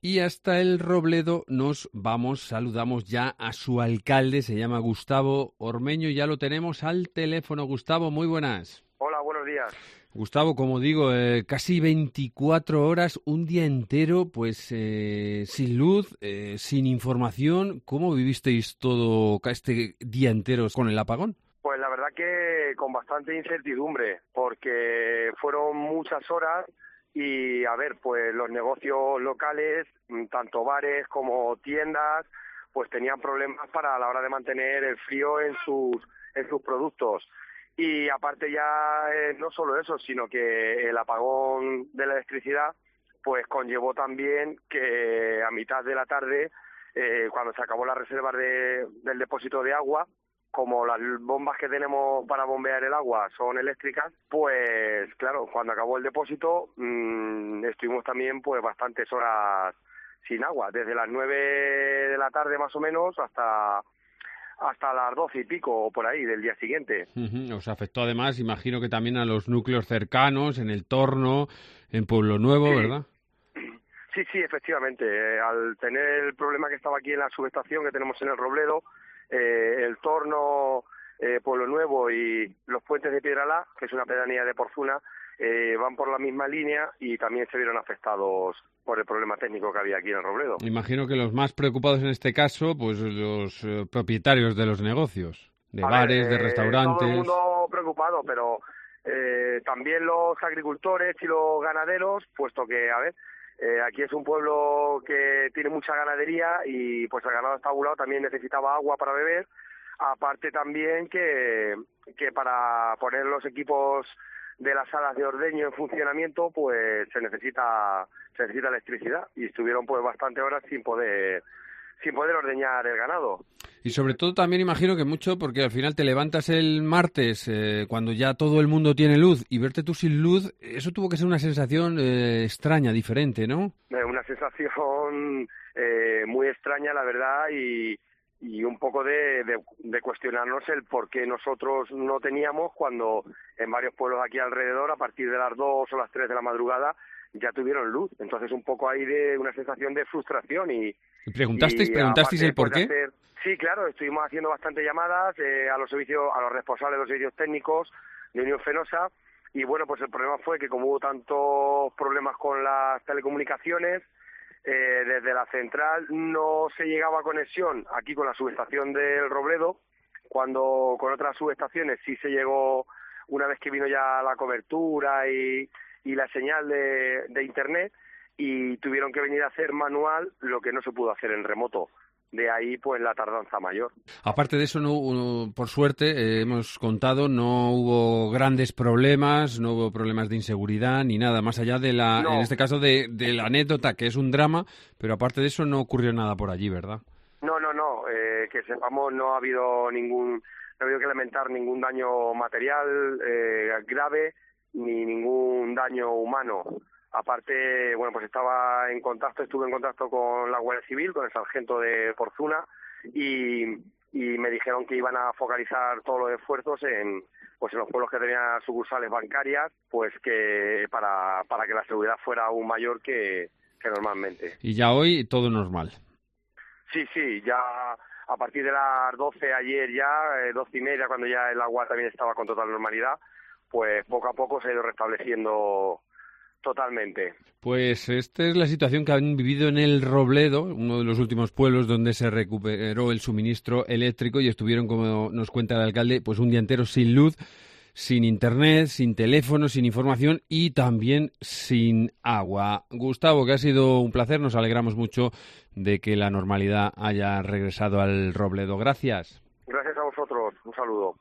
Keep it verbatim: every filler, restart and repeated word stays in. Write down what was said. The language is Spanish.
Y hasta el Robledo nos vamos, saludamos ya a su alcalde, se llama Gustavo Ormeño, y ya lo tenemos al teléfono. Gustavo, muy buenas. Hola, buenos días. Gustavo, como digo, eh, casi veinticuatro horas, un día entero, pues eh, sin luz, eh, sin información. ¿Cómo vivisteis todo este día entero con el apagón? Pues la verdad que con bastante incertidumbre, porque fueron muchas horas y, a ver, pues los negocios locales, tanto bares como tiendas, pues tenían problemas para a la hora de mantener el frío en sus, en sus productos. Y aparte ya eh, no solo eso, sino que el apagón de la electricidad pues conllevó también que a mitad de la tarde, eh, cuando se acabó la reserva de, del depósito de agua, como las bombas que tenemos para bombear el agua son eléctricas, pues claro, cuando acabó el depósito mmm, estuvimos también pues bastantes horas sin agua, desde las nueve de la tarde más o menos hasta... hasta las doce y pico o por ahí del día siguiente. Uh-huh. Os afectó además, imagino que también a los núcleos cercanos, en El Torno, en Pueblo Nuevo, sí. ¿verdad? Sí, sí, efectivamente. Eh, al tener el problema que estaba aquí en la subestación que tenemos en el Robledo, eh, El Torno, eh, Pueblo Nuevo y los Puentes de Piedralá, que es una pedanía de Porzuna, eh, van por la misma línea y también se vieron afectados por el problema técnico que había aquí en el Robledo. Imagino que los más preocupados en este caso, pues los eh, propietarios de los negocios, de A bares, ver, de eh, restaurantes. todo el mundo preocupado, pero eh, también los agricultores y los ganaderos, puesto que, a ver, eh, aquí es un pueblo que tiene mucha ganadería y pues el ganado estabulado también necesitaba agua para beber, aparte también que, que para poner los equipos de las salas de ordeño en funcionamiento, pues se necesita se necesita electricidad y estuvieron pues bastante horas sin poder sin poder ordeñar el ganado. Y sobre todo también imagino que mucho porque al final te levantas el martes eh, cuando ya todo el mundo tiene luz y verte tú sin luz, eso tuvo que ser una sensación eh, extraña, diferente, ¿no? Eh, una sensación eh, muy extraña, la verdad, y y un poco de, de, de cuestionarnos el por qué nosotros no teníamos cuando en varios pueblos aquí alrededor, a partir de las dos o las tres de la madrugada, ya tuvieron luz. Entonces un poco ahí de una sensación de frustración y... ¿Y preguntasteis, y preguntasteis el por qué? Hacer, sí, claro, estuvimos haciendo bastantes llamadas eh, a los servicios, a los responsables de los servicios técnicos de Unión Fenosa, y bueno, pues el problema fue que como hubo tantos problemas con las telecomunicaciones, Eh, desde la central no se llegaba a conexión aquí con la subestación del Robledo, cuando con otras subestaciones sí se llegó una vez que vino ya la cobertura y, y la señal de, de internet, y tuvieron que venir a hacer manual lo que no se pudo hacer en remoto. De ahí, pues, la tardanza mayor. Aparte de eso, no, por suerte, eh, hemos contado, no hubo grandes problemas, no hubo problemas de inseguridad ni nada, más allá de la, No. en este caso, de, de la anécdota, que es un drama, pero aparte de eso no ocurrió nada por allí, ¿verdad? No, no, no, eh, que sepamos, no ha habido ningún, no ha habido que lamentar ningún daño material eh, grave, ni ningún daño humano. Aparte, bueno, pues estaba en contacto, estuve en contacto con la Guardia Civil, con el sargento de Porzuna, y, y me dijeron que iban a focalizar todos los esfuerzos en, pues en los pueblos que tenían sucursales bancarias, pues que para, para que la seguridad fuera aún mayor que, que normalmente. Y ya hoy todo normal. Sí, sí, ya a partir de las doce ayer ya, eh, doce y media, cuando ya el agua también estaba con total normalidad, pues poco a poco se ha ido restableciendo totalmente. Pues esta es la situación que han vivido en el Robledo, uno de los últimos pueblos donde se recuperó el suministro eléctrico y estuvieron, como nos cuenta el alcalde, pues un día entero sin luz, sin internet, sin teléfono, sin información y también sin agua. Gustavo, que ha sido un placer, nos alegramos mucho de que la normalidad haya regresado al Robledo. Gracias. Gracias a vosotros, un saludo.